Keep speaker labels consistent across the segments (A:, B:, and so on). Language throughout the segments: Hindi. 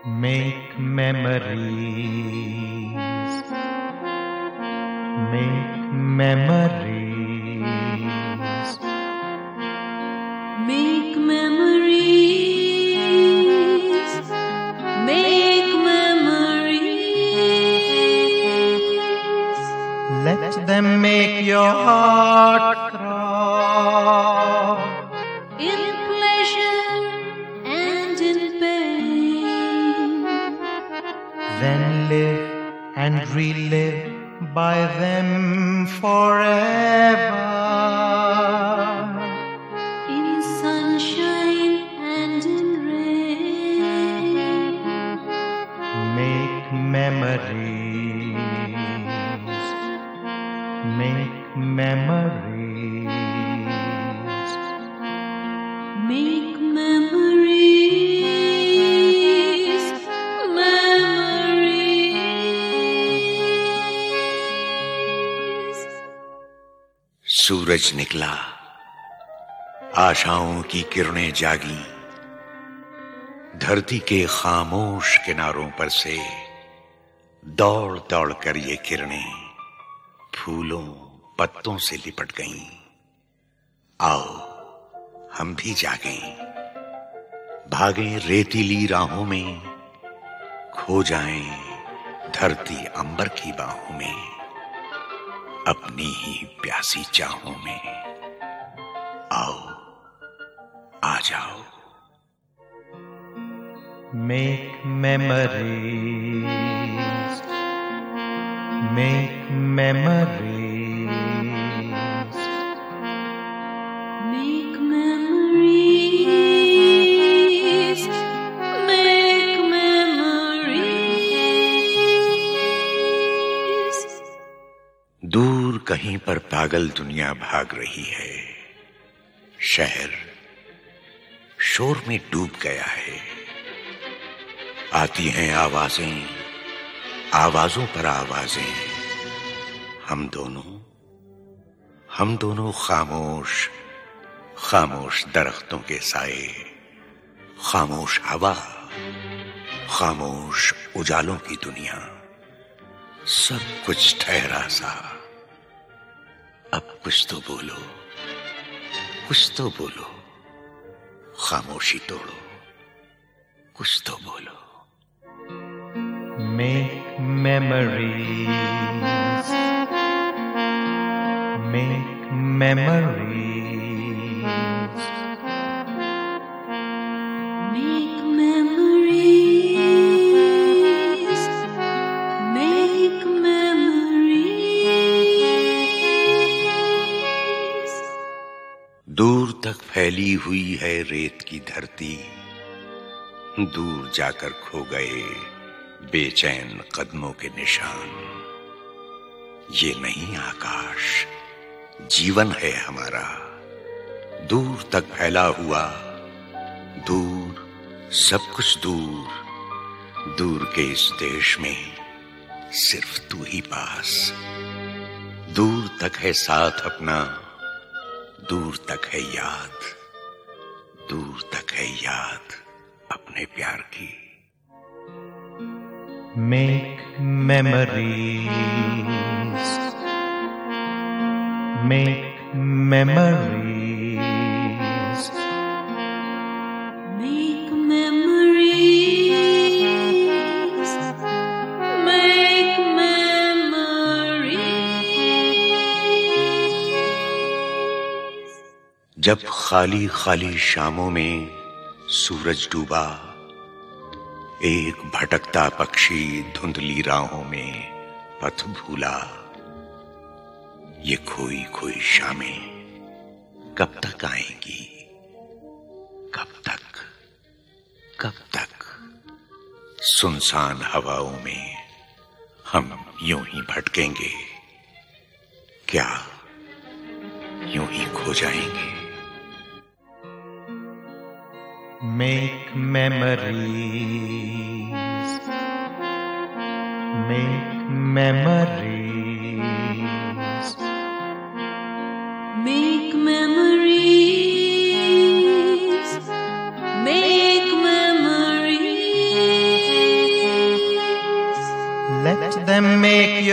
A: Make memories, make memories,
B: make memories, make memories.
A: Let them make your heart throb
B: In pleasure and in pain.
A: Then live and relive by them forever.
B: In sunshine and in rain.
A: Make memories, make memories,
B: Make memories, memories.
C: सूरज निकला, आशाओं की किरणें जागी, धरती के खामोश किनारों पर से दौड़ दौड़ कर ये किरणें फूलों पत्तों से लिपट गईं। आओ हम भी जागें, भागें रेतीली राहों में, खो जाएं धरती अंबर की बाहों में, अपनी ही प्यासी चाहों में। आओ आ जाओ।
A: make memories, make memories,
B: Make memories, make memories.
C: दूर कहीं पर पागल दुनिया भाग रही है, शहर शोर में डूब गया है। आती हैं आवाजें, आवाजों पर आवाजें, हम दोनों खामोश खामोश दरख्तों के साए, खामोश हवा, खामोश उजालों की दुनिया, सब कुछ ठहरा सा। अब कुछ तो बोलो, कुछ तो बोलो, खामोशी तोड़ो, कुछ तो बोलो।
A: make memories, make memories,
B: Make memories, make memories.
C: दूर तक फैली हुई है रेत की धरती, दूर जाकर खो गए बेचैन कदमों के निशान। ये नहीं आकाश, जीवन है हमारा, दूर तक फैला हुआ, दूर सब कुछ दूर, दूर के इस देश में सिर्फ तू ही पास। दूर तक है साथ अपना, दूर तक है याद, दूर तक है याद अपने प्यार की।
A: make memories, make memories,
B: Make memories, make memories.
C: जब खाली खाली शामों में सूरज डूबा, एक भटकता पक्षी धुंधली राहों में पथ भूला। ये खोई खोई शामें कब तक आएंगी, कब तक, कब तक? सुनसान हवाओं में हम यूं ही भटकेंगे, क्या यूं ही खो जाएंगे?
A: make memories, make memories,
B: Make memories, make memories.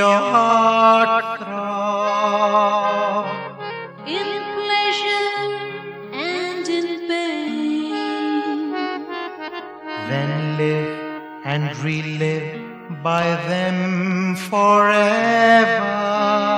A: your heart throb.
B: in pleasure and in pain.
A: Then live and relive by them forever.